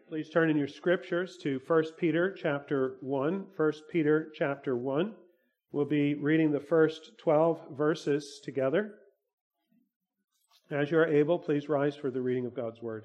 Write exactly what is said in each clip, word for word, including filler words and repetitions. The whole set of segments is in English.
Please turn in your scriptures to First Peter chapter one. First Peter chapter one. We'll be reading the first twelve verses together. As you are able, please rise for the reading of God's Word.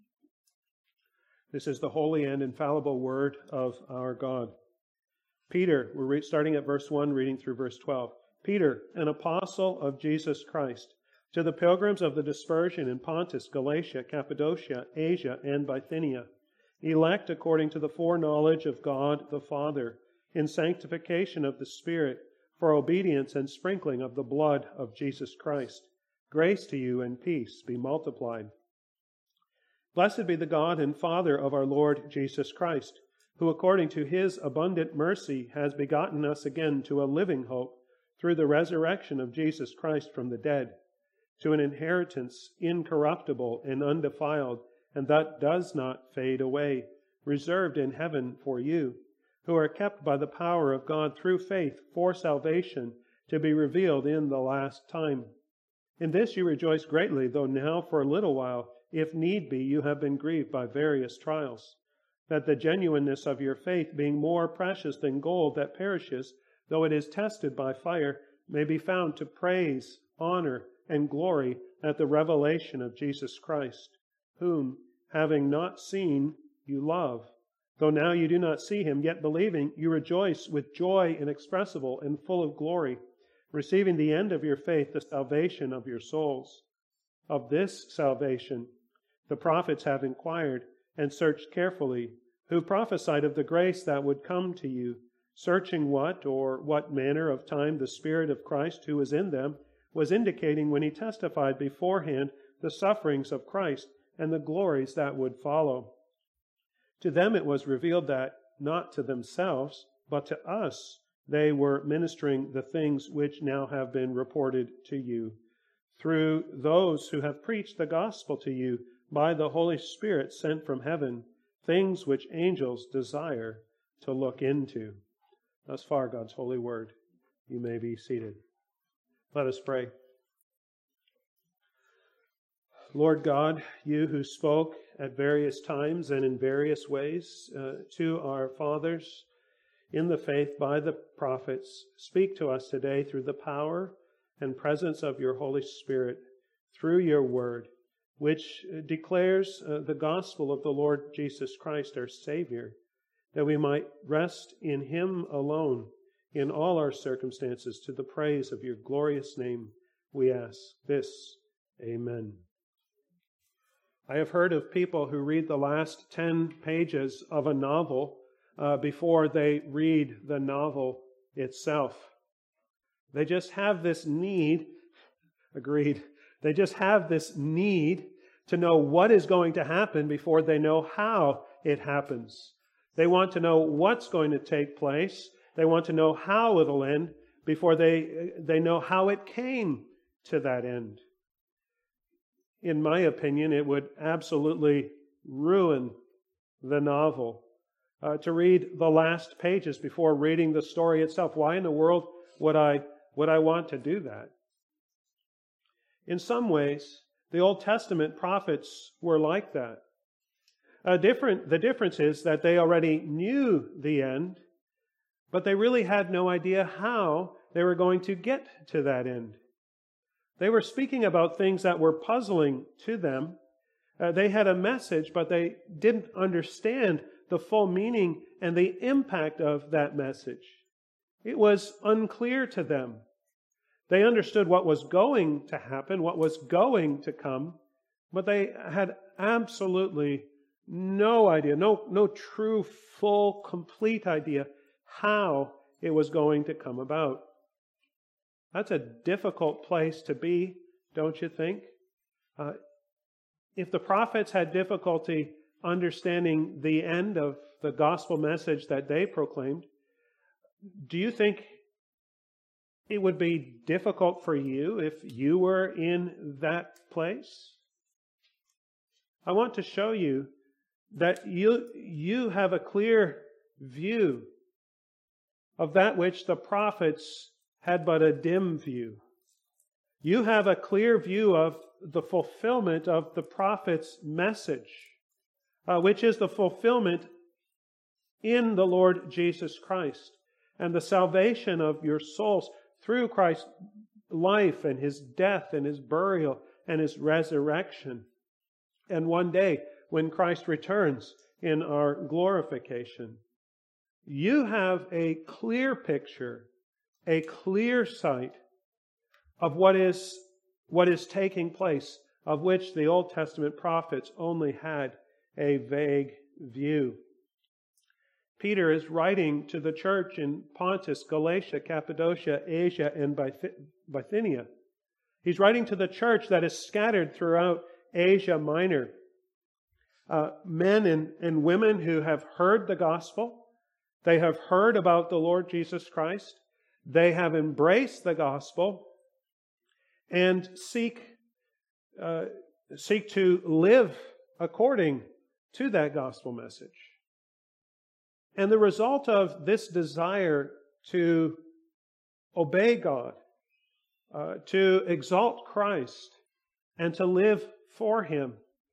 This is the holy and infallible Word of our God. Peter, we're re- starting at verse one, reading through verse twelve. Peter, an apostle of Jesus Christ, to the pilgrims of the dispersion in Pontus, Galatia, Cappadocia, Asia, and Bithynia, elect according to the foreknowledge of God the Father, in sanctification of the Spirit, for obedience and sprinkling of the blood of Jesus Christ. Grace to you and peace be multiplied. Blessed be the God and Father of our Lord Jesus Christ, who according to His abundant mercy has begotten us again to a living hope through the resurrection of Jesus Christ from the dead, to an inheritance incorruptible and undefiled, and that does not fade away, reserved in heaven for you, who are kept by the power of God through faith for salvation, to be revealed in the last time. In this you rejoice greatly, though now for a little while, if need be, you have been grieved by various trials, that the genuineness of your faith, being more precious than gold that perishes, though it is tested by fire, may be found to praise, honor, and glory at the revelation of Jesus Christ, whom, having not seen, you love. Though now you do not see Him, yet believing, you rejoice with joy inexpressible and full of glory, receiving the end of your faith, the salvation of your souls. Of this salvation the prophets have inquired and searched carefully, who prophesied of the grace that would come to you, searching what or what manner of time the Spirit of Christ who is in them was indicating when He testified beforehand the sufferings of Christ and the glories that would follow. To them it was revealed that, not to themselves, but to us, they were ministering the things which now have been reported to you, through those who have preached the gospel to you by the Holy Spirit sent from heaven, things which angels desire to look into. Thus far, God's holy word. You may be seated. Let us pray. Lord God, you who spoke at various times and in various ways uh, to our fathers in the faith by the prophets, speak to us today through the power and presence of your Holy Spirit, through your word, which declares uh, the gospel of the Lord Jesus Christ, our Savior, that we might rest in Him alone in all our circumstances, to the praise of your glorious name, we ask this. Amen. I have heard of people who read the last ten pages of a novel uh, before they read the novel itself. They just have this need, agreed, they just have this need to know what is going to happen before they know how it happens. They want to know what's going to take place. They want to know how it'll end before they, they know how it came to that end. In my opinion, it would absolutely ruin the novel uh, to read the last pages before reading the story itself. Why in the world would I, would I want to do that? In some ways, the Old Testament prophets were like that. Uh, different, the difference is that they already knew the end, but they really had no idea how they were going to get to that end. They were speaking about things that were puzzling to them. Uh, they had a message, but they didn't understand the full meaning and the impact of that message. It was unclear to them. They understood what was going to happen, what was going to come, but they had absolutely no idea, no, no true, full, complete idea how it was going to come about. That's a difficult place to be, don't you think? Uh, if the prophets had difficulty understanding the end of the gospel message that they proclaimed, do you think it would be difficult for you if you were in that place? I want to show you that you, you have a clear view of that which the prophets had but a dim view. You have a clear view of the fulfillment of the prophet's message, uh, which is the fulfillment in the Lord Jesus Christ, and the salvation of your souls through Christ's life and His death and His burial and His resurrection. And one day, when Christ returns in our glorification, you have a clear picture, a clear sight of what is, what is taking place, of which the Old Testament prophets only had a vague view. Peter is writing to the church in Pontus, Galatia, Cappadocia, Asia, and Bithynia. He's writing to the church that is scattered throughout Asia Minor. Uh, men and, and women who have heard the gospel. They have heard about the Lord Jesus Christ. They have embraced the gospel and seek, uh, seek to live according to that gospel message. And the result of this desire to obey God, uh, to exalt Christ, and to live for Him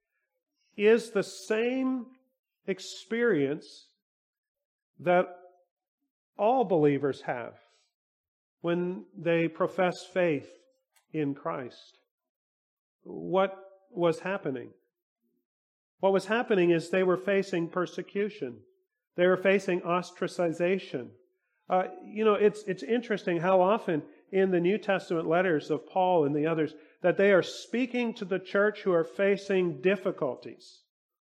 is the same experience that all believers have when they profess faith in Christ. What was happening? What was happening is they were facing persecution. They were facing ostracization. Uh, you know, it's it's interesting how often in the New Testament letters of Paul and the others that they are speaking to the church who are facing difficulties.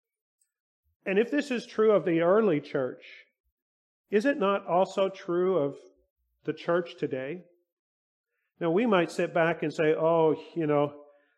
And if this is true of the early church, is it not also true of the church today? Now, we might sit back and say, oh, you know,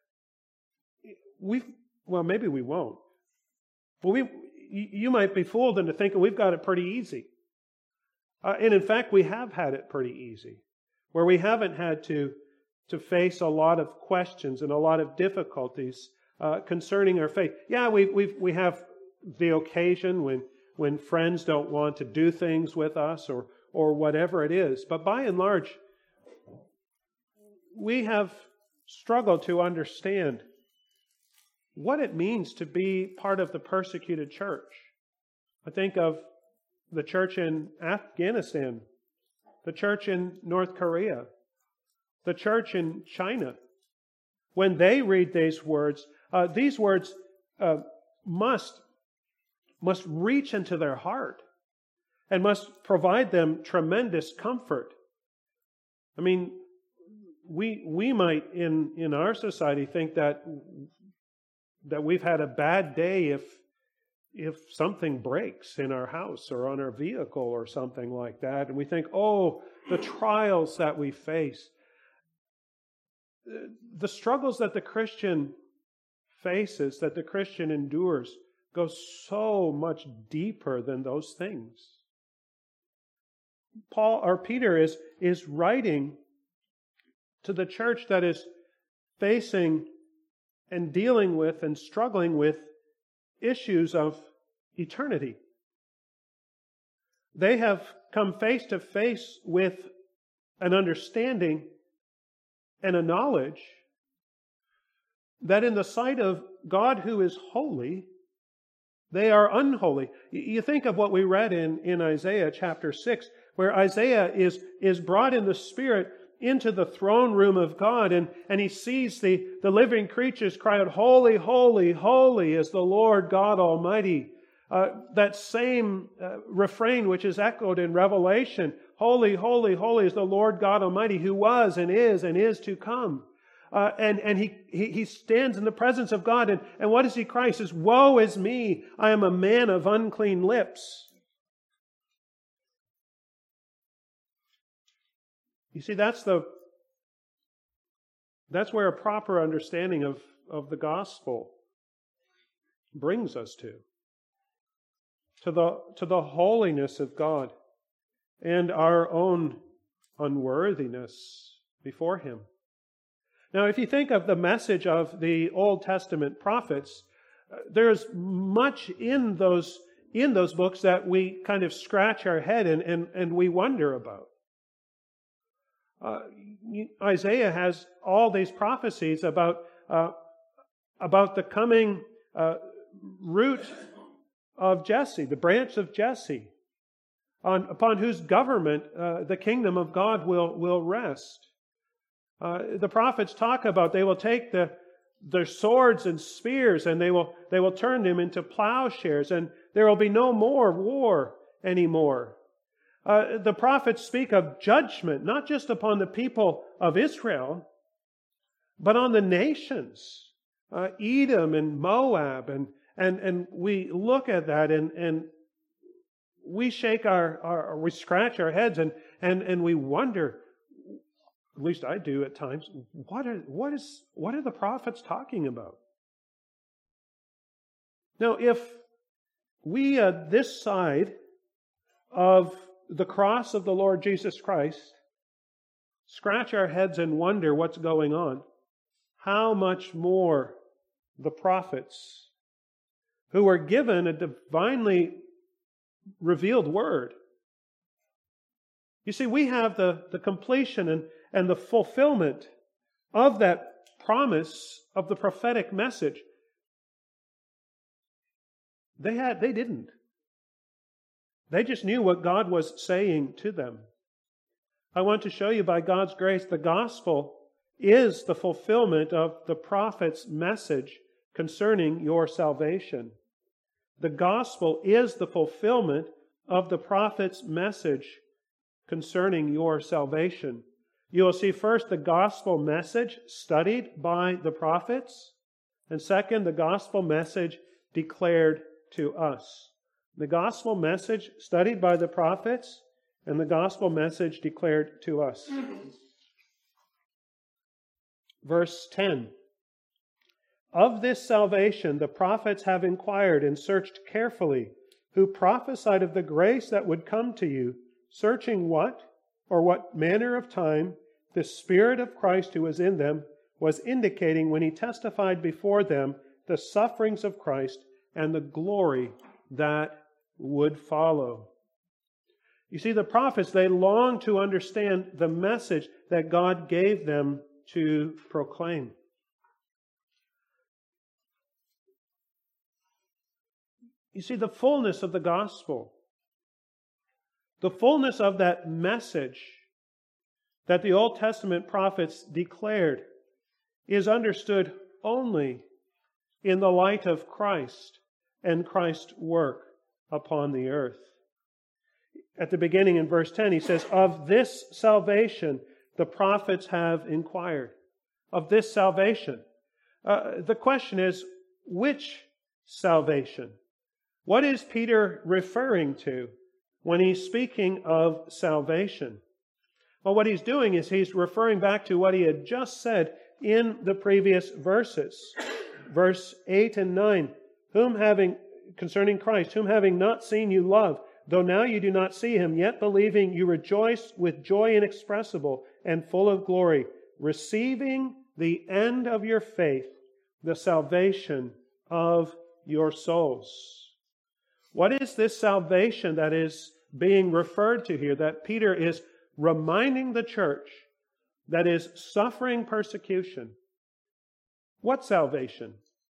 we've, well, maybe we won't. Well, we, you might be fooled into thinking we've got it pretty easy. Uh, and in fact, we have had it pretty easy, where we haven't had to, to face a lot of questions and a lot of difficulties uh, concerning our faith. Yeah, we we we have the occasion when when friends don't want to do things with us or or whatever it is. But by and large, we have struggled to understand what it means to be part of the persecuted church. I think of the church in Afghanistan, the church in North Korea, the church in China. When they read these words, uh, these words uh, must, must reach into their heart and must provide them tremendous comfort. I mean, we we might in, in our society think that that we've had a bad day if if something breaks in our house or on our vehicle or something like that. And we think, oh, the trials that we face. The struggles that the Christian faces, that the Christian endures, go so much deeper than those things. Paul or Peter is, is writing to the church that is facing and dealing with and struggling with issues of eternity. They have come face to face with an understanding and a knowledge that in the sight of God who is holy, they are unholy. You think of what we read in, in Isaiah chapter six, where Isaiah is, is brought in the Spirit into the throne room of God, and, and he sees the, the living creatures cry out, holy, holy, holy is the Lord God Almighty. Uh, that same uh, refrain which is echoed in Revelation, holy, holy, holy is the Lord God Almighty, who was and is and is to come. Uh, and and he, he he stands in the presence of God, and, and what does he cry? He says, woe is me, I am a man of unclean lips. You see, that's the that's where a proper understanding of, of the gospel brings us to. To the to the holiness of God and our own unworthiness before Him. Now, if you think of the message of the Old Testament prophets, there's much in those in those books that we kind of scratch our head and, and, and we wonder about. Uh, Isaiah has all these prophecies about uh, about the coming uh, root of Jesse, the branch of Jesse, on, upon whose government uh, the kingdom of God will, will rest. Uh, the prophets talk about they will take the, their swords and spears and they will, they will turn them into plowshares, and there will be no more war anymore. Uh, the prophets speak of judgment, not just upon the people of Israel, but on the nations, uh, Edom and Moab. And, and, and we look at that and, and we shake our, our, we scratch our heads and, and, and we wonder, at least I do at times, what are, what is, what are the prophets talking about? Now, if we, uh, this side of the cross of the Lord Jesus Christ, scratch our heads and wonder what's going on, how much more the prophets, who were given a divinely revealed word. You see, we have the, the completion and, and the fulfillment of that promise of the prophetic message. They had, they didn't. They just knew what God was saying to them. I want to show you by God's grace, the gospel is the fulfillment of the prophet's message concerning your salvation. The gospel is the fulfillment of the prophet's message concerning your salvation. You will see first the gospel message studied by the prophets, and second, the gospel message declared to us. The gospel message studied by the prophets and the gospel message declared to us. Verse ten. Of this salvation the prophets have inquired and searched carefully, who prophesied of the grace that would come to you, searching what or what manner of time the Spirit of Christ who was in them was indicating when He testified before them the sufferings of Christ and the glory that would follow. You see, the prophets, they longed to understand the message that God gave them to proclaim. You see, the fullness of the gospel, the fullness of that message that the Old Testament prophets declared is understood only in the light of Christ and Christ's work upon the earth. At the beginning in verse ten, he says, of this salvation the prophets have inquired. Of this salvation. Uh, the question is, which salvation? What is Peter referring to when he's speaking of salvation? Well, what he's doing is he's referring back to what he had just said in the previous verses. Verse eight and nine. Whom having, concerning Christ, whom having not seen you love, though now you do not see Him, yet believing you rejoice with joy inexpressible and full of glory, receiving the end of your faith, the salvation of your souls. What is this salvation that is being referred to here, that Peter is reminding the church that is suffering persecution? What salvation?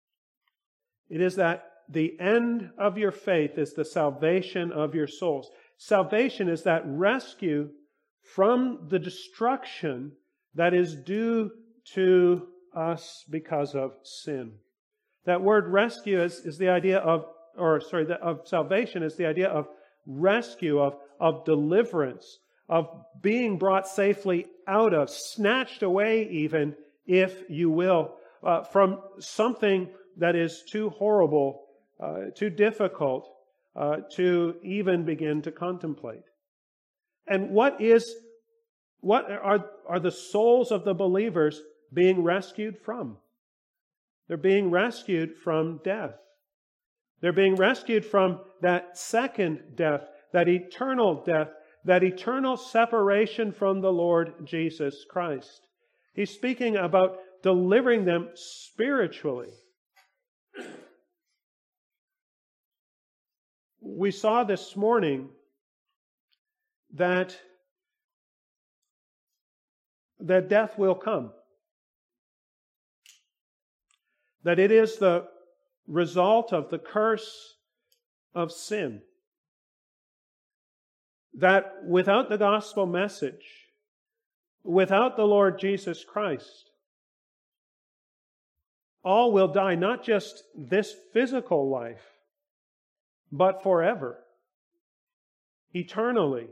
It is that the end of your faith is the salvation of your souls. Salvation is that rescue from the destruction that is due to us because of sin. That word rescue is, is the idea of, or sorry, the, of salvation is the idea of rescue, of, of deliverance, of being brought safely out of, snatched away even, if you will, uh, from something that is too horrible, uh, too difficult uh, to even begin to contemplate. And what is, what are, are the souls of the believers being rescued from? They're being rescued from death. They're being rescued from that second death, that eternal death, that eternal separation from the Lord Jesus Christ. He's speaking about delivering them spiritually. We saw this morning that, that death will come. That it is the result of the curse of sin. That without the gospel message, without the Lord Jesus Christ, all will die, not just this physical life, but forever, eternally.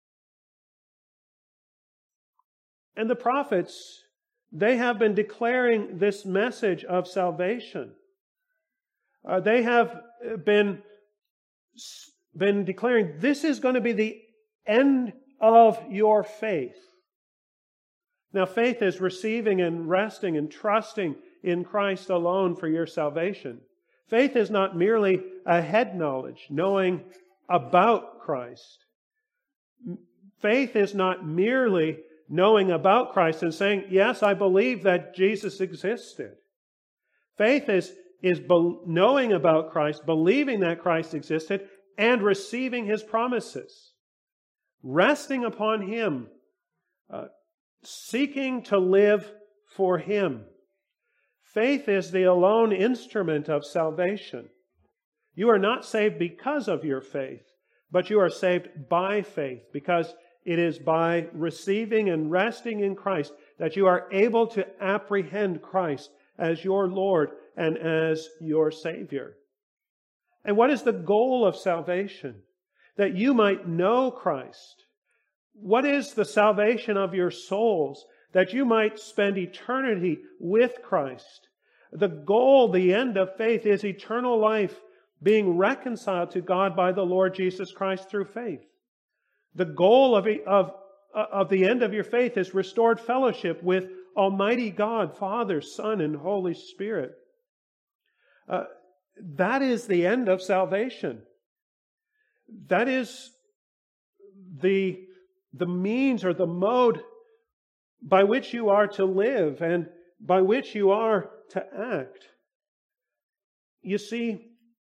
And the prophets, they have been declaring this message of salvation. Uh, they have been, been declaring this is going to be the end of your faith. Now, faith is receiving and resting and trusting in Christ alone for your salvation. Faith is not merely a head knowledge, knowing about Christ. Faith is not merely knowing about Christ and saying, yes, I believe that Jesus existed. Faith is, is be- knowing about Christ, believing that Christ existed, and receiving His promises. Resting upon Him, uh, seeking to live for Him. Faith is the alone instrument of salvation. You are not saved because of your faith, but you are saved by faith, because it is by receiving and resting in Christ that you are able to apprehend Christ as your Lord and as your Savior. And what is the goal of salvation? That you might know Christ. What is the salvation of your souls? That you might spend eternity with Christ. The goal, the end of faith, is eternal life, being reconciled to God by the Lord Jesus Christ through faith. The goal of, of, of the end of your faith is restored fellowship with Almighty God, Father, Son, and Holy Spirit. Uh, that is the end of salvation. That is the, the means or the mode by which you are to live and by which you are to act. You see,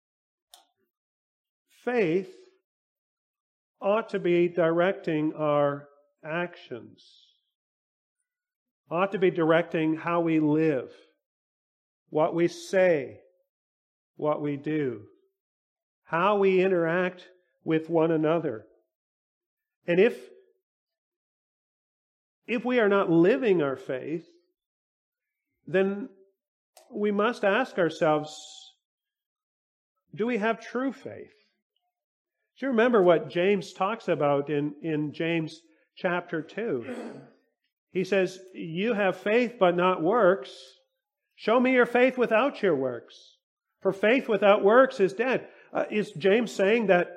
faith ought to be directing our actions, ought to be directing how we live, what we say, what we do, how we interact with one another. And if, if we are not living our faith, then we must ask ourselves, do we have true faith? Do you remember what James talks about in, in James chapter two? He says, you have faith but not works. Show me your faith without your works. For faith without works is dead. Uh, is James saying that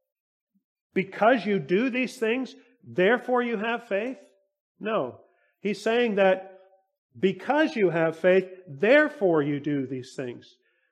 because you do these things, therefore you have faith? No. He's saying that because you have faith, therefore you do these things.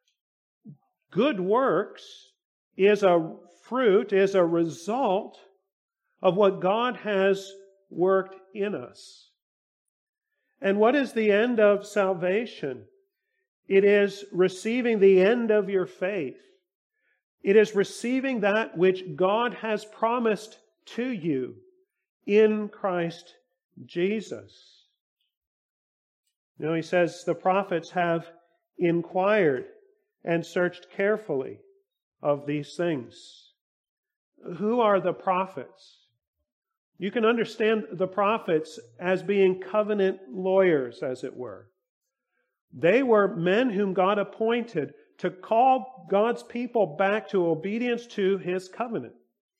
Good works is a fruit, is a result of what God has worked in us. And what is the end of salvation? It is receiving the end of your faith. It is receiving that which God has promised to you in Christ Jesus. You know, he says the prophets have inquired and searched carefully of these things. Who are the prophets? You can understand the prophets as being covenant lawyers, as it were. They were men whom God appointed to call God's people back to obedience to His covenant.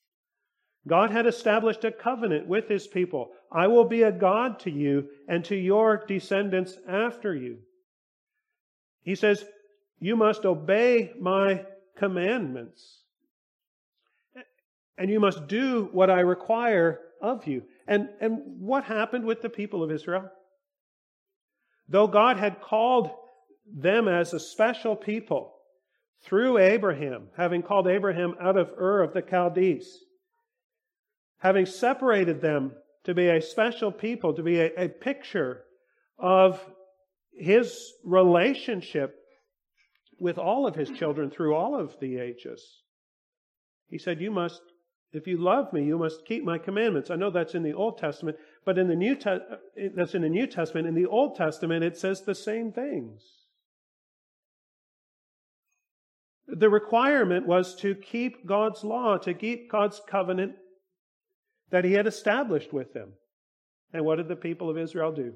God had established a covenant with His people. I will be a God to you and to your descendants after you. He says, you must obey my commandments. And you must do what I require of you. And, and what happened with the people of Israel? Though God had called them as a special people through Abraham, having called Abraham out of Ur of the Chaldees, having separated them to be a special people, to be a, a picture of His relationship with all of His children through all of the ages. He said, you must, if you love me, you must keep my commandments. I know that's in the Old Testament, but in the New Te- that's in the New Testament. In the Old Testament, it says the same things. The requirement was to keep God's law, to keep God's covenant that He had established with them. And what did the people of Israel do?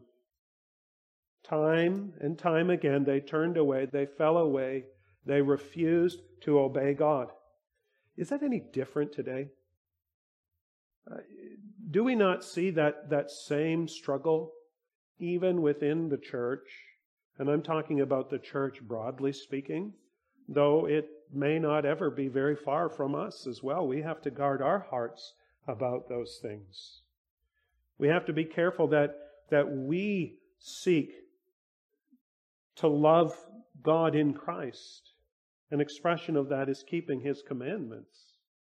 Time and time again, they turned away, they fell away, they refused to obey God. Is that any different today? Uh, do we not see that, that same struggle even within the church? And I'm talking about the church broadly speaking, though it may not ever be very far from us as well. We have to guard our hearts about those things. We have to be careful that, that we seek to love God in Christ. An expression of that is keeping His commandments.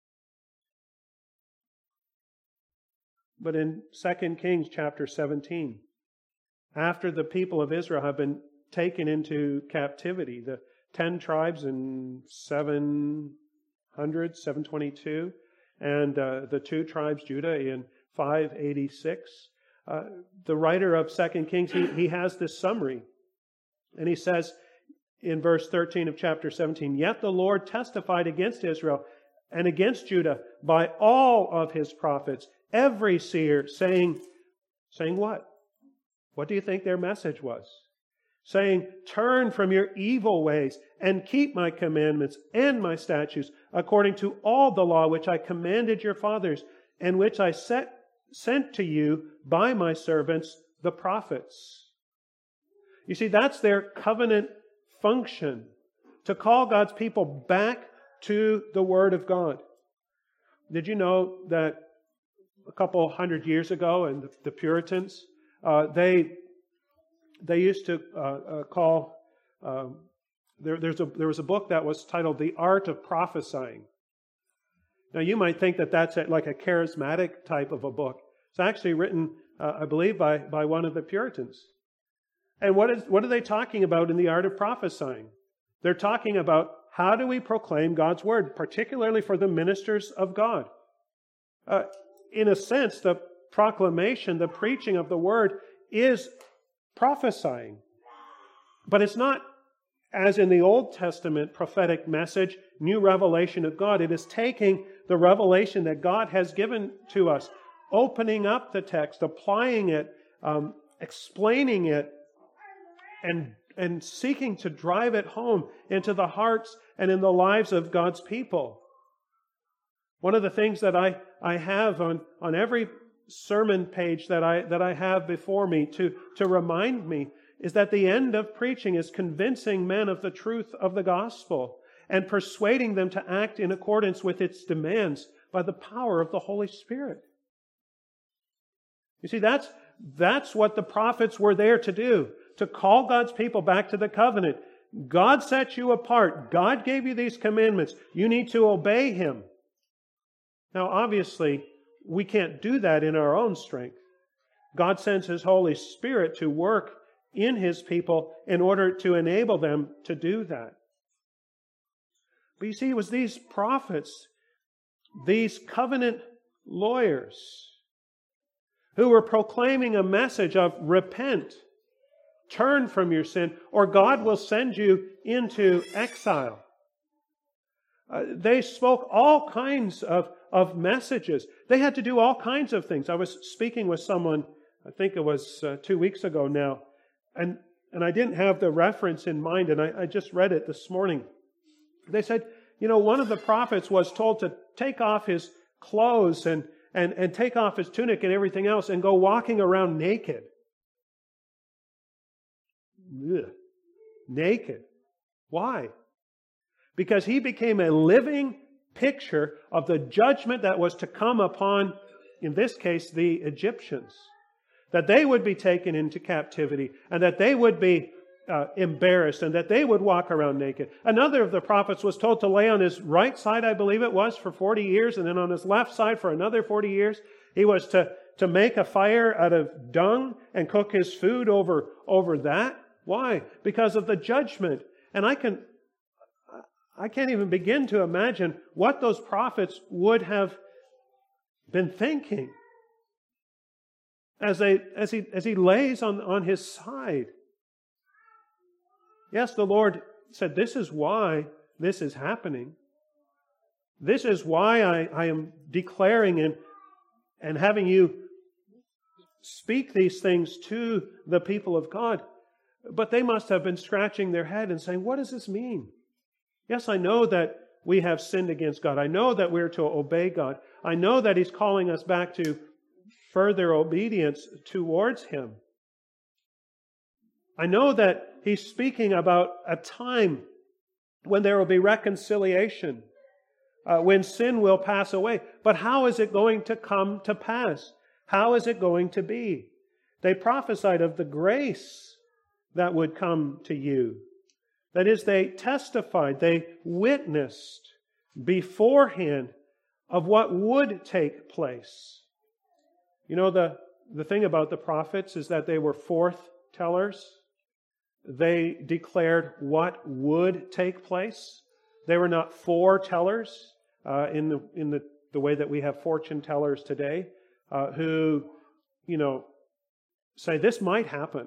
But in Second Kings chapter seventeen, after the people of Israel have been taken into captivity, the ten tribes in seven hundred, seven twenty-two, and uh, the two tribes, Judah, in five eighty-six, uh, the writer of Second Kings, he, he has this summary. And he says in verse thirteen of chapter seventeen, "Yet the Lord testified against Israel and against Judah by all of His prophets, every seer, saying," saying what? What do you think their message was? Saying, "Turn from your evil ways and keep my commandments and my statutes according to all the law which I commanded your fathers and which I set, sent to you by my servants, the prophets." You see, that's their covenant function, to call God's people back to the Word of God. Did you know that a couple hundred years ago, and the Puritans, uh, they they used to uh, uh, call um, there. There's a there was a book that was titled "The Art of Prophesying." Now, you might think that that's like a charismatic type of a book. It's actually written, uh, I believe, by by one of the Puritans. And what is what are they talking about in the art of prophesying? They're talking about how do we proclaim God's Word, particularly for the ministers of God. Uh, in a sense, the proclamation, the preaching of the Word is prophesying. But it's not, as in the Old Testament prophetic message, new revelation of God. It is taking the revelation that God has given to us, opening up the text, applying it, um, explaining it, and, and seeking to drive it home into the hearts and in the lives of God's people. One of the things that I, I have on, on every sermon page that I that I have before me to, to remind me is that the end of preaching is convincing men of the truth of the gospel and persuading them to act in accordance with its demands by the power of the Holy Spirit. You see, that's that's what the prophets were there to do, to call God's people back to the covenant. God set you apart. God gave you these commandments. You need to obey Him. Now, obviously, we can't do that in our own strength. God sends His Holy Spirit to work in His people in order to enable them to do that. But you see, it was these prophets, these covenant lawyers, who were proclaiming a message of repent, turn from your sin, or God will send you into exile. Uh, they spoke all kinds of, of messages. They had to do all kinds of things. I was speaking with someone, I think it was uh, two weeks ago now, and, and I didn't have the reference in mind, and I, I just read it this morning. They said, you know, one of the prophets was told to take off his clothes and, and, and take off his tunic and everything else and go walking around naked. Ugh. Naked. Why? Because he became a living picture of the judgment that was to come upon, in this case, the Egyptians. That they would be taken into captivity and that they would be uh, embarrassed and that they would walk around naked. Another of the prophets was told to lay on his right side, I believe it was, for forty years, and then on his left side for another forty years. He was to, to make a fire out of dung and cook his food over, over that. Why? Because of the judgment. And I can, I can't even begin to imagine what those prophets would have been thinking as they, as he, as he lays on, on his side. Yes, the Lord said, this is why this is happening. This is why I, I am declaring and, and having you speak these things to the people of God. But they must have been scratching their head and saying, what does this mean? Yes, I know that we have sinned against God. I know that we're to obey God. I know that He's calling us back to further obedience towards Him. I know that He's speaking about a time when there will be reconciliation, uh, when sin will pass away. But how is it going to come to pass? How is it going to be? They prophesied of the grace that would come to you. That is, they testified, they witnessed beforehand of what would take place. You know, the, the thing about the prophets is that they were forth-tellers. They declared what would take place. They were not foretellers uh, in the in the, the way that we have fortune tellers today, uh, who, you know, say this might happen.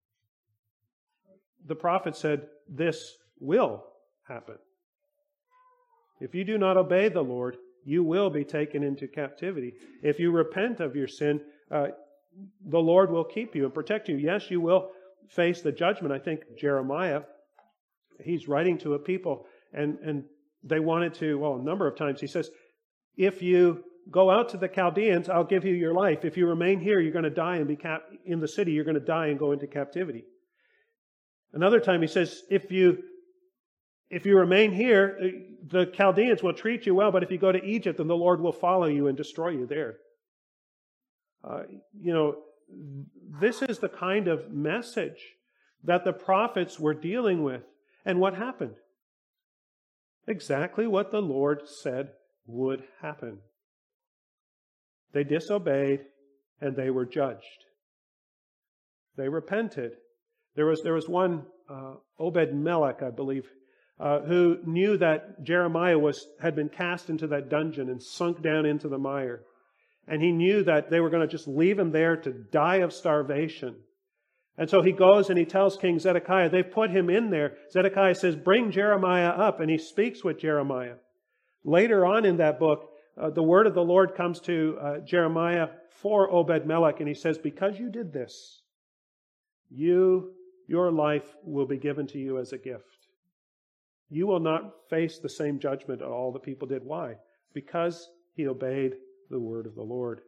The prophet said, this will happen. If you do not obey the Lord, you will be taken into captivity. If you repent of your sin, uh, the Lord will keep you and protect you. Yes, you will face the judgment. I think Jeremiah, he's writing to a people, and, and they wanted to, well, a number of times he says, if you go out to the Chaldeans, I'll give you your life. If you remain here, you're going to die and be cap- in the city, you're going to die and go into captivity. Another time he says, if you if you remain here, the Chaldeans will treat you well, but if you go to Egypt, then the Lord will follow you and destroy you there. Uh, you know, this is the kind of message that the prophets were dealing with. And what happened? Exactly what the Lord said would happen. They disobeyed and they were judged. They repented. There was there was one, uh, Obed-Melech, I believe, uh, who knew that Jeremiah was had been cast into that dungeon and sunk down into the mire. And he knew that they were going to just leave him there to die of starvation. And so he goes and he tells King Zedekiah, they've put him in there. Zedekiah says, bring Jeremiah up, and he speaks with Jeremiah. Later on in that book, uh, the word of the Lord comes to uh, Jeremiah for Obed-Melech, and he says, because you did this, you... your life will be given to you as a gift. You will not face the same judgment that all the people did. Why? Because he obeyed the word of the Lord.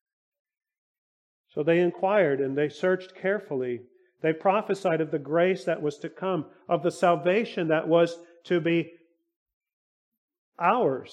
So they inquired and they searched carefully. They prophesied of the grace that was to come, of the salvation that was to be ours.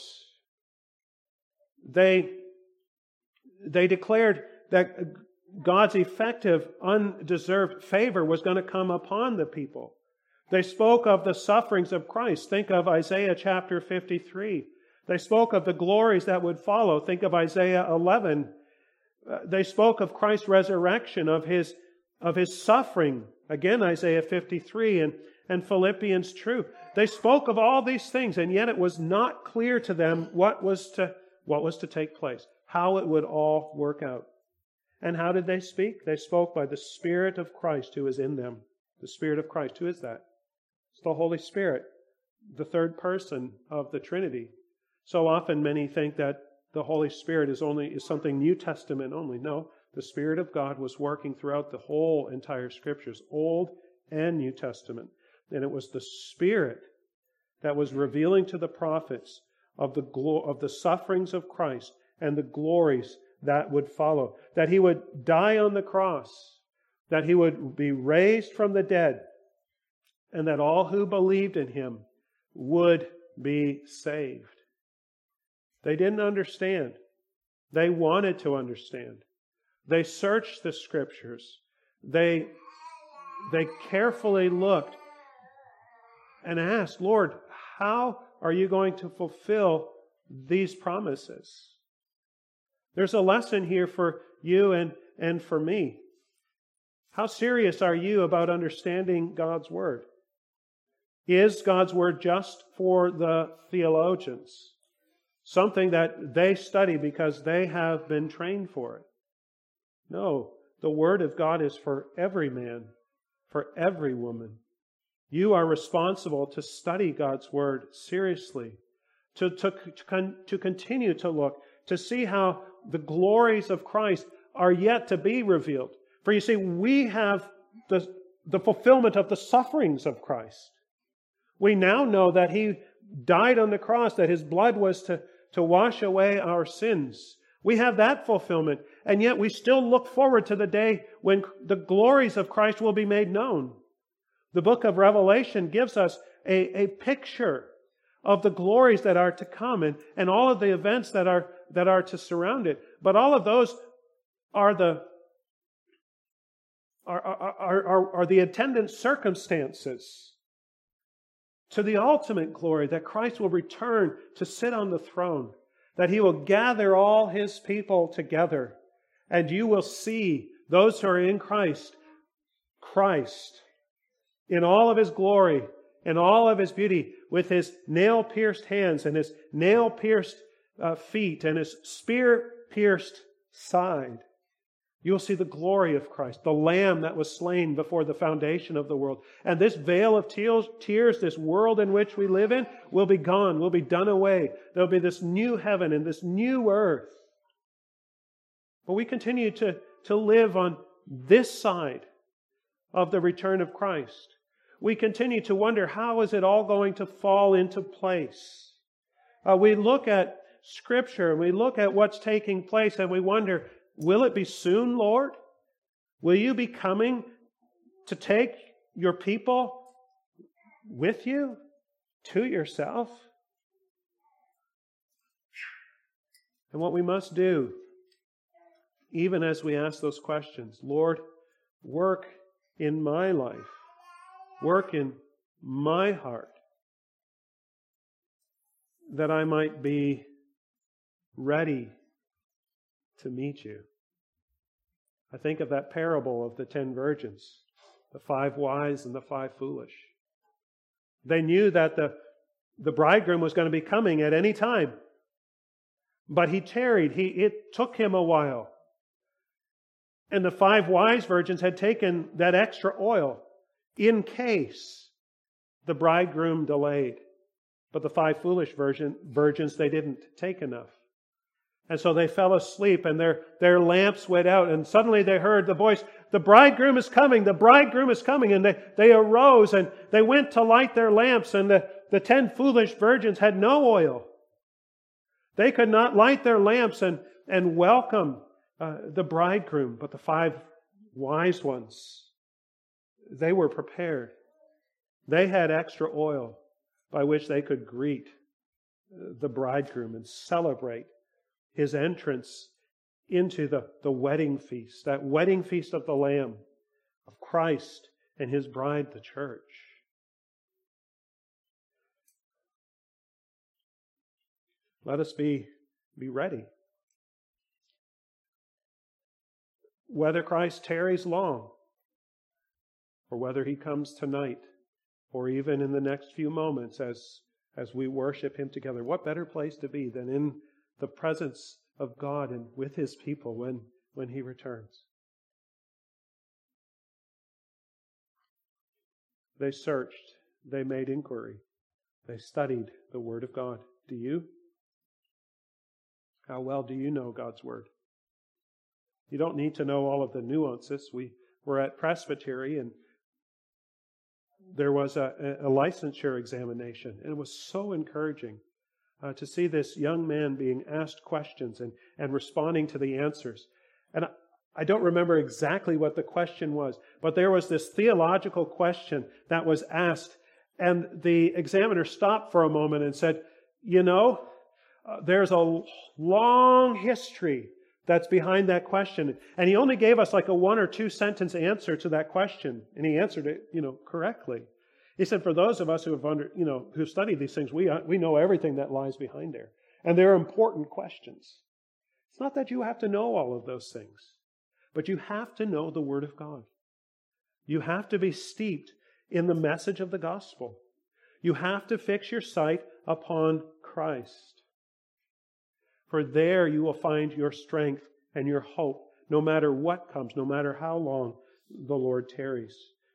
They, they declared that God's effective, undeserved favor was going to come upon the people. They spoke of the sufferings of Christ. Think of Isaiah chapter fifty-three. They spoke of the glories that would follow. Think of Isaiah eleven. Uh, they spoke of Christ's resurrection, of His, of His suffering. Again, Isaiah fifty-three and, and Philippians two. They spoke of all these things, and yet it was not clear to them what was to, what was to take place, how it would all work out. And how did they speak? They spoke by the Spirit of Christ who is in them. The Spirit of Christ. Who is that? It's the Holy Spirit, the third person of the Trinity. So often many think that the Holy Spirit is only is something New Testament only. No, the Spirit of God was working throughout the whole entire Scriptures, Old and New Testament. And it was the Spirit that was revealing to the prophets of the glo- of the sufferings of Christ and the glories that would follow. That He would die on the cross, that He would be raised from the dead, and that all who believed in Him would be saved. They didn't understand. They wanted to understand. They searched the Scriptures. They, they carefully looked and asked, Lord, how are you going to fulfill these promises? There's a lesson here for you and, and for me. How serious are you about understanding God's Word? Is God's Word just for the theologians? Something that they study because they have been trained for it? No, the Word of God is for every man, for every woman. You are responsible to study God's Word seriously, to, to, to, con, to continue to look, to see how the glories of Christ are yet to be revealed. For you see, we have the, the fulfillment of the sufferings of Christ. We now know that He died on the cross, that His blood was to, to wash away our sins. We have that fulfillment, and yet we still look forward to the day when the glories of Christ will be made known. The book of Revelation gives us a, a picture of the glories that are to come and, and all of the events that are, that are to surround it. But all of those are the, are, are, are, are the attendant circumstances to the ultimate glory, that Christ will return to sit on the throne, that He will gather all His people together, and you will see those who are in Christ, Christ, in all of His glory, in all of His beauty, with His nail-pierced hands and His nail-pierced uh, feet and His spear-pierced side. You'll see the glory of Christ, the Lamb that was slain before the foundation of the world. And this veil of tears, this world in which we live in, will be gone, will be done away. There'll be this new heaven and this new earth. But we continue to, to live on this side of the return of Christ. We continue to wonder, how is it all going to fall into place? Uh, we look at Scripture and we look at what's taking place and we wonder, will it be soon, Lord? Will you be coming to take your people with you to yourself? And what we must do, even as we ask those questions, Lord, work in my life, work in my heart, that I might be ready to meet you. I think of that parable of the ten virgins, the five wise and the five foolish. They knew that the, the bridegroom was going to be coming at any time. But he tarried. He, it took him a while. And the five wise virgins had taken that extra oil in case the bridegroom delayed. But the five foolish virgin, virgins, they didn't take enough. And so they fell asleep and their, their lamps went out, and suddenly they heard the voice, the bridegroom is coming, the bridegroom is coming. And they, they arose and they went to light their lamps, and the, the ten foolish virgins had no oil. They could not light their lamps and, and welcome uh, the bridegroom, but the five wise ones, they were prepared. They had extra oil by which they could greet the bridegroom and celebrate His entrance into the, the wedding feast, that wedding feast of the Lamb, of Christ and His bride, the church. Let us be, be ready. Whether Christ tarries long, or whether He comes tonight, or even in the next few moments as, as we worship Him together, what better place to be than in the presence of God and with His people when, when He returns. They searched, they made inquiry, they studied the Word of God. Do you? How well do you know God's Word? You don't need to know all of the nuances. We were at Presbytery and there was a, a licensure examination, and it was so encouraging Uh, to see this young man being asked questions and, and responding to the answers. And I, I don't remember exactly what the question was, but there was this theological question that was asked, and the examiner stopped for a moment and said, you know, uh, there's a long history that's behind that question. And he only gave us like a one or two sentence answer to that question, and he answered it, you know, correctly. He said, for those of us who have under, you know, who studied these things, we, we know everything that lies behind there. And they're important questions. It's not that you have to know all of those things, but you have to know the Word of God. You have to be steeped in the message of the gospel. You have to fix your sight upon Christ. For there you will find your strength and your hope, no matter what comes, no matter how long the Lord tarries.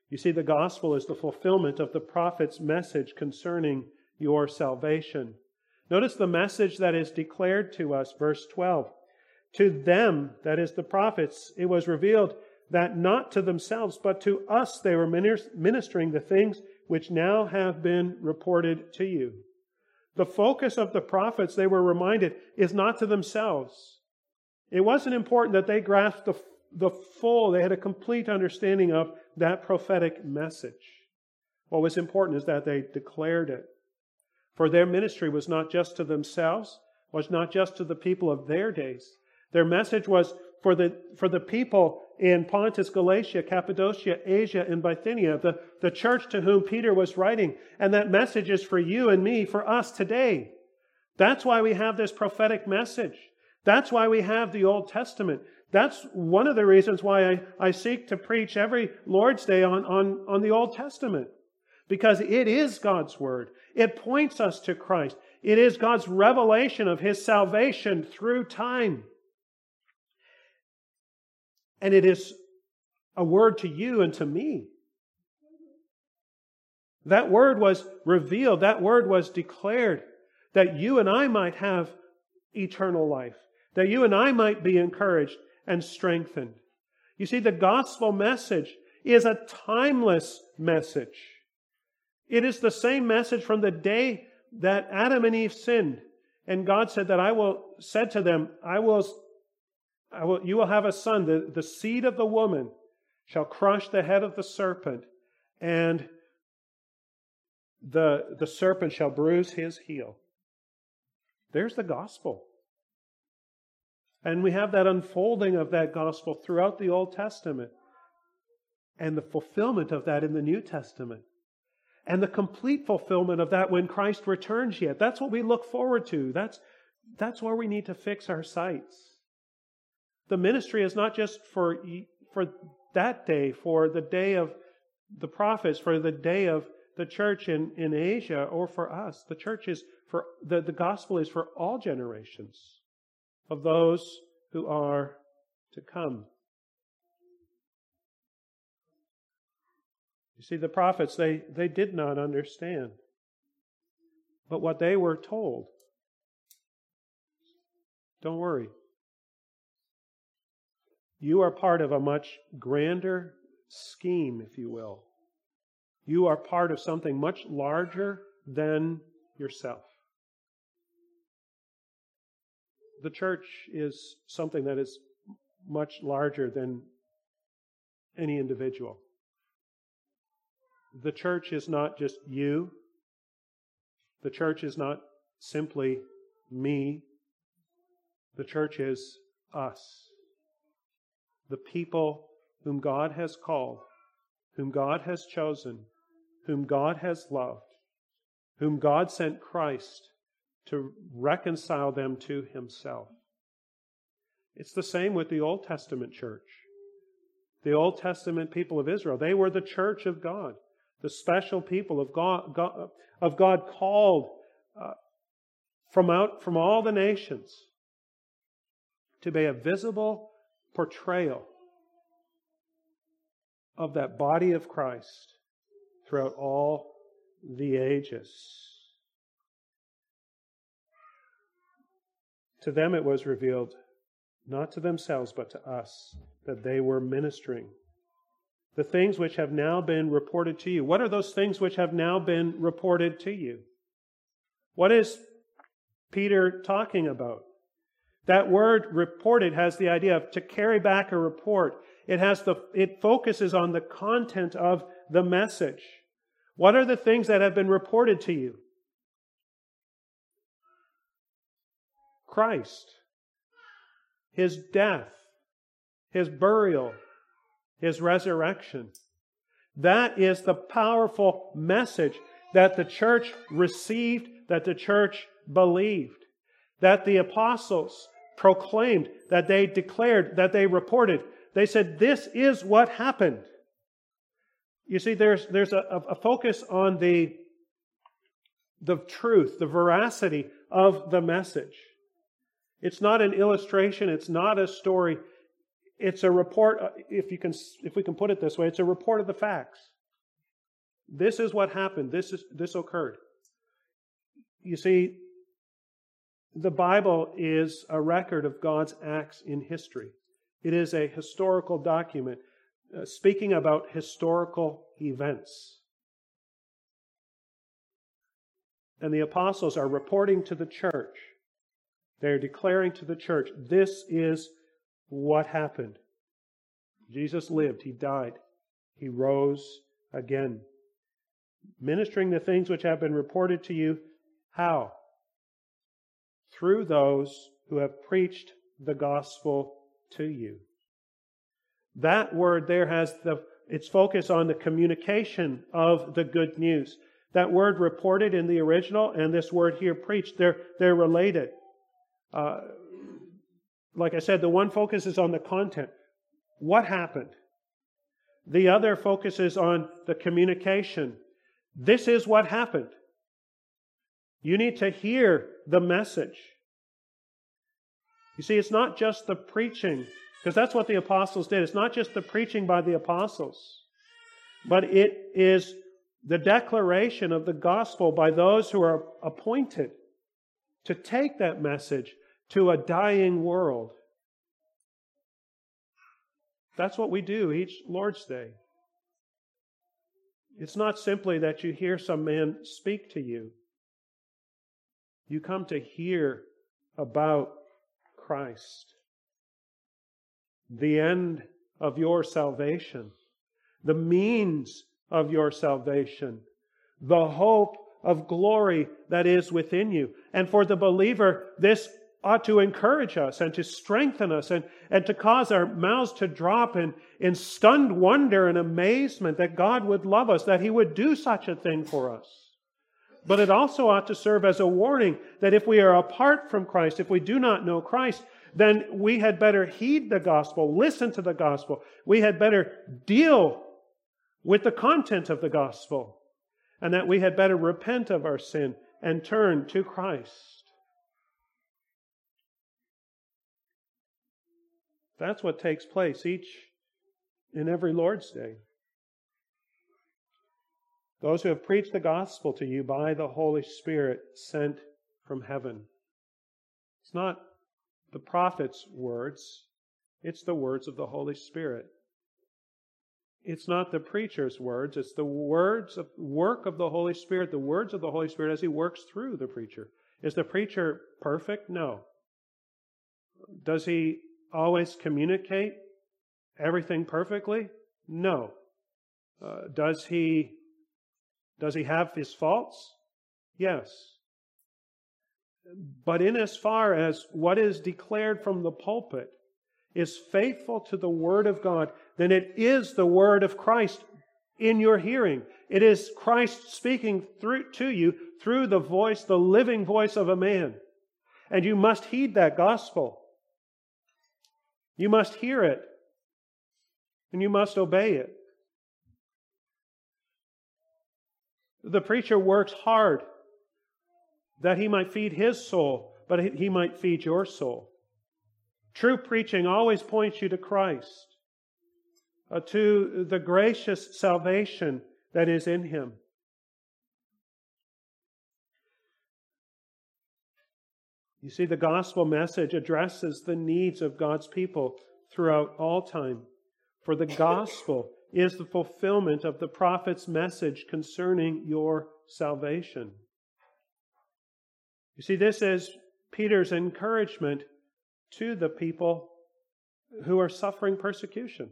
You see, the gospel is the fulfillment of the prophet's message concerning your salvation. Notice the message that is declared to us, verse twelve. To them, that is the prophets, it was revealed that not to themselves, but to us they were ministering the things which now have been reported to you. The focus of the prophets, they were reminded, is not to themselves. It wasn't important that they grasped the, the full, they had a complete understanding of that prophetic message. What was important is that they declared it. For their ministry was not just to themselves, was not just to the people of their days. Their message was for the, for the people in Pontus, Galatia, Cappadocia, Asia, and Bithynia, the, the church to whom Peter was writing. And that message is for you and me, for us today. That's why we have this prophetic message. That's why we have the Old Testament. That's one of the reasons why I, I seek to preach every Lord's Day on, on, on the Old Testament. Because it is God's Word. It points us to Christ. It is God's revelation of His salvation through time. And it is a word to you and to me. That word was revealed. That word was declared that you and I might have eternal life. That you and I might be encouraged and strengthened. You see, the gospel message is a timeless message. It is the same message from the day that Adam and Eve sinned. And God said that I will, said to them, I will I will, you will have a son, the, the seed of the woman shall crush the head of the serpent, and the, the serpent shall bruise his heel. There's the gospel. And we have that unfolding of that gospel throughout the Old Testament, and the fulfillment of that in the New Testament, and the complete fulfillment of that when Christ returns yet. That's what we look forward to. That's, that's where we need to fix our sights. The ministry is not just for, for that day, for the day of the prophets, for the day of the church in, in Asia, or for us. The church is for, the, the gospel is for all generations of those who are to come. You see, the prophets, they, they did not understand. But what they were told, don't worry. You are part of a much grander scheme, if you will. You are part of something much larger than yourself. The church is something that is much larger than any individual. The church is not just you. The church is not simply me. The church is us. The people whom God has called, whom God has chosen, whom God has loved, whom God sent Christ to reconcile them to Himself. It's the same with the Old Testament church. The Old Testament people of Israel, they were the church of God, the special people of God, God of God called uh, from out from all the nations to be a visible portrayal of that body of Christ throughout all the ages. To them it was revealed, not to themselves, but to us, that they were ministering the things which have now been reported to you. What are those things which have now been reported to you? What is Peter talking about? That word reported has the idea of to carry back a report. It has the, it focuses on the content of the message. What are the things that have been reported to you? Christ, His death, His burial, His resurrection. That is the powerful message that the church received, that the church believed, that the apostles proclaimed, that they declared, that they reported. They said, this is what happened. You see, there's, there's a, a focus on the, the truth, the veracity of the message. It's not an illustration. It's not a story. It's a report, if you can, if we can put it this way, it's a report of the facts. This is what happened. This is this occurred. You see, the Bible is a record of God's acts in history. It is a historical document uh, speaking about historical events. And the apostles are reporting to the church. They're declaring to the church, this is what happened. Jesus lived, He died, He rose again. Ministering the things which have been reported to you, how? Through those who have preached the gospel to you. That word there has the its focus on the communication of the good news. That word reported in the original and this word here preached, they're, they're related. Uh, like I said, the one focuses on the content. What happened? The other focuses on the communication. This is what happened. You need to hear the message. You see, it's not just the preaching, because that's what the apostles did. It's not just the preaching by the apostles, but it is the declaration of the gospel by those who are appointed to take that message to a dying world. That's what we do each Lord's Day. It's not simply that you hear some man speak to you. You come to hear about Christ, the end of your salvation, the means of your salvation, the hope of glory that is within you. And for the believer, this ought to encourage us and to strengthen us and, and to cause our mouths to drop in, in stunned wonder and amazement that God would love us, that He would do such a thing for us. But it also ought to serve as a warning that if we are apart from Christ, if we do not know Christ, then we had better heed the gospel, listen to the gospel. We had better deal with the content of the gospel, and that we had better repent of our sin and turn to Christ. That's what takes place each and every Lord's Day. Those who have preached the gospel to you by the Holy Spirit sent from heaven. It's not the prophet's words, it's the words of the Holy Spirit. It's not the preacher's words, it's the words of work of the Holy Spirit, the words of the Holy Spirit as He works through the preacher. Is the preacher perfect? No. Does he always communicate everything perfectly? No. Uh, does he does he have his faults? Yes. But in as far as what is declared from the pulpit is faithful to the Word of God, then it is the Word of Christ in your hearing. It is Christ speaking through to you through the voice, the living voice of a man. And you must heed that gospel. You must hear it. And you must obey it. The preacher works hard that he might feed his soul, but he might feed your soul. True preaching always points you to Christ, uh, to the gracious salvation that is in Him. You see, the gospel message addresses the needs of God's people throughout all time. For the gospel is the fulfillment of the prophet's message concerning your salvation. You see, this is Peter's encouragement to the people who are suffering persecution.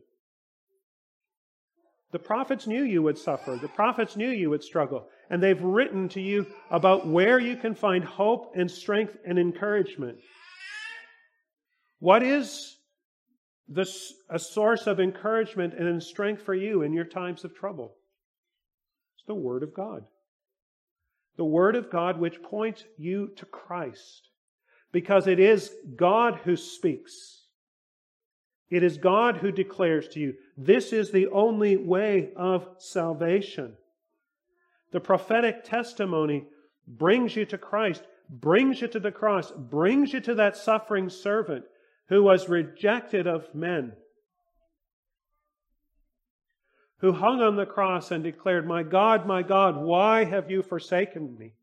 The prophets knew you would suffer. The prophets knew you would struggle. And they've written to you about where you can find hope and strength and encouragement. What is this, a source of encouragement and strength for you in your times of trouble? It's the Word of God. The Word of God which points you to Christ. Because it is God who speaks. It is God who declares to you, this is the only way of salvation. The prophetic testimony brings you to Christ, brings you to the cross, brings you to that suffering servant who was rejected of men, who hung on the cross and declared, "My God, my God, why have you forsaken me?"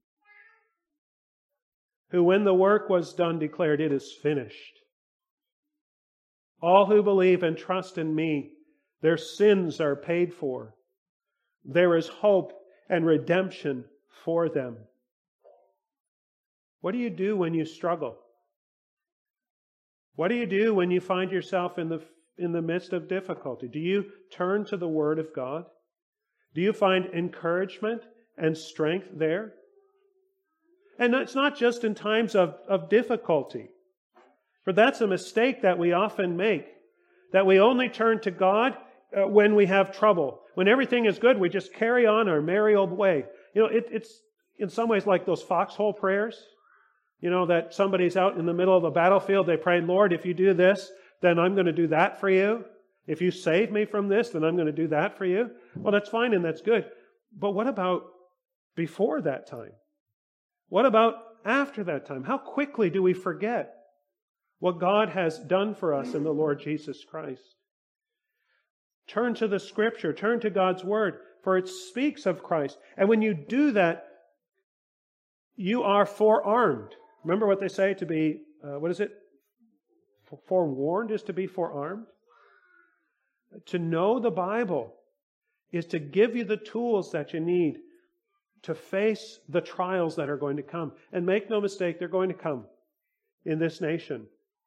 Who, when the work was done, declared, "It is finished." All who believe and trust in me, their sins are paid for. There is hope and redemption for them. What do you do when you struggle? What do you do when you find yourself in the in the midst of difficulty? Do you turn to the Word of God? Do you find encouragement and strength there? And it's not just in times of, of difficulty. For that's a mistake that we often make, that we only turn to God uh, when we have trouble. When everything is good, we just carry on our merry old way. You know, it, it's in some ways like those foxhole prayers. You know, that somebody's out in the middle of a battlefield, they pray, "Lord, if you do this, then I'm going to do that for you. If you save me from this, then I'm going to do that for you." Well, that's fine and that's good. But what about before that time? What about after that time? How quickly do we forget what God has done for us in the Lord Jesus Christ? Turn to the Scripture, turn to God's Word, for it speaks of Christ. And when you do that, you are forearmed. Remember what they say to be, uh, what is it? Forewarned is to be forearmed. To know the Bible is to give you the tools that you need to face the trials that are going to come. And make no mistake, they're going to come in this nation.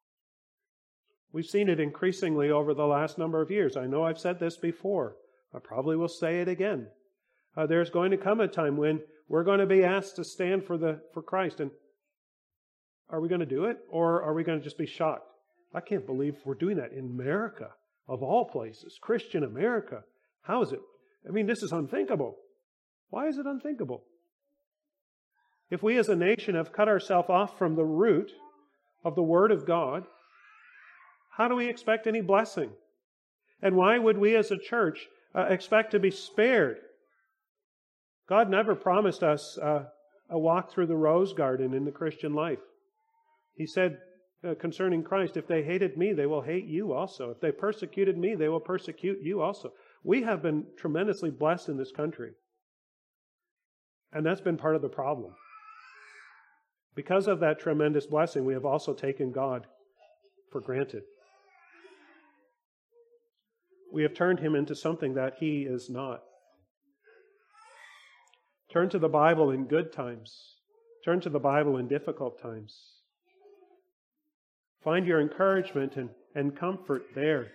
We've seen it increasingly over the last number of years. I know I've said this before. I probably will say it again. Uh, there's going to come a time when we're going to be asked to stand for the for Christ. And are we going to do it? Or are we going to just be shocked? I can't believe we're doing that in America, of all places, Christian America. How is it? I mean, this is unthinkable. Why is it unthinkable? If we as a nation have cut ourselves off from the root of the Word of God, how do we expect any blessing? And why would we as a church uh, expect to be spared? God never promised us uh, a walk through the rose garden in the Christian life. He said uh, concerning Christ, "If they hated me, they will hate you also. If they persecuted me, they will persecute you also." We have been tremendously blessed in this country. And that's been part of the problem. Because of that tremendous blessing, we have also taken God for granted. We have turned Him into something that He is not. Turn to the Bible in good times. Turn to the Bible in difficult times. Find your encouragement and, and comfort there.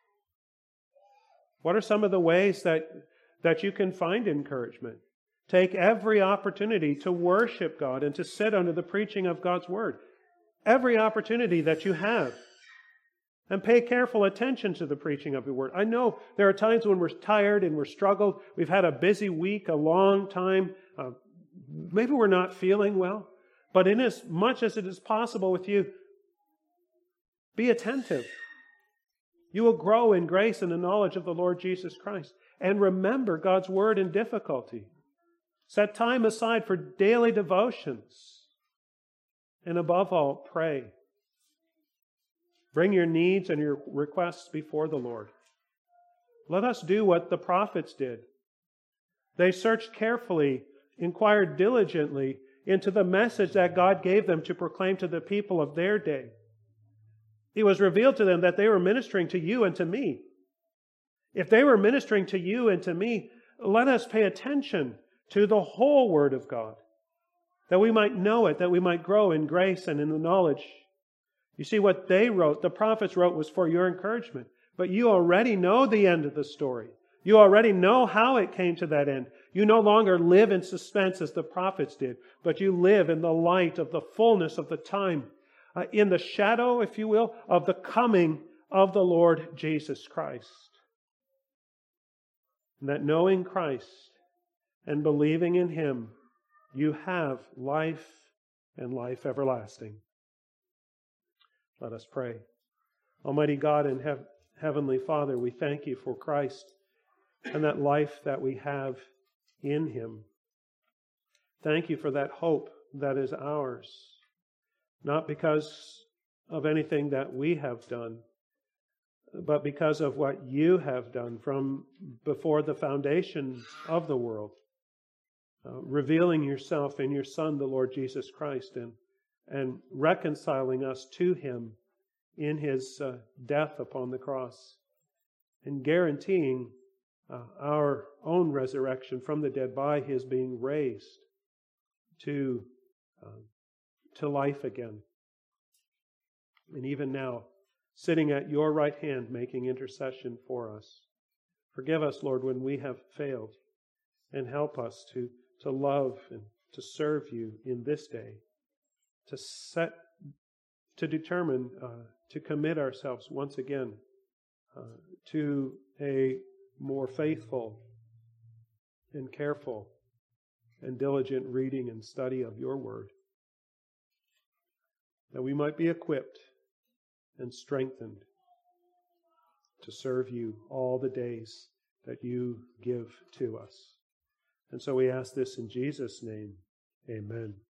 What are some of the ways that, that you can find encouragement? Take every opportunity to worship God and to sit under the preaching of God's Word. Every opportunity that you have. And pay careful attention to the preaching of the Word. I know there are times when we're tired and we're struggled. We've had a busy week, a long time. Uh, maybe we're not feeling well. But in as much as it is possible with you, be attentive. You will grow in grace and the knowledge of the Lord Jesus Christ. And remember God's Word in difficulty. Set time aside for daily devotions. And above all, pray. Bring your needs and your requests before the Lord. Let us do what the prophets did. They searched carefully, inquired diligently into the message that God gave them to proclaim to the people of their day. It was revealed to them that they were ministering to you and to me. If they were ministering to you and to me, let us pay attention to the whole Word of God, that we might know it, that we might grow in grace and in the knowledge. You see, what they wrote, the prophets wrote, was for your encouragement. But you already know the end of the story. You already know how it came to that end. You no longer live in suspense as the prophets did, but you live in the light of the fullness of the time, uh, in the shadow, if you will, of the coming of the Lord Jesus Christ. And that knowing Christ and believing in Him, you have life and life everlasting. Let us pray. Almighty God and Hev- Heavenly Father, we thank You for Christ and that life that we have in Him. Thank You for that hope that is ours, not because of anything that we have done, but because of what you have done from before the foundation of the world, uh, revealing yourself in your Son, the Lord Jesus Christ, and, and reconciling us to Him in His uh, death upon the cross, and guaranteeing uh, our own resurrection from the dead by His being raised to, uh, to life again. And even now, sitting at your right hand, making intercession for us. Forgive us, Lord, when we have failed, and help us to, to love and to serve you in this day, to set, to determine, uh, to commit ourselves once again uh, to a more faithful and careful and diligent reading and study of your word, that we might be equipped and strengthened to serve you all the days that you give to us. And so we ask this in Jesus' name. Amen.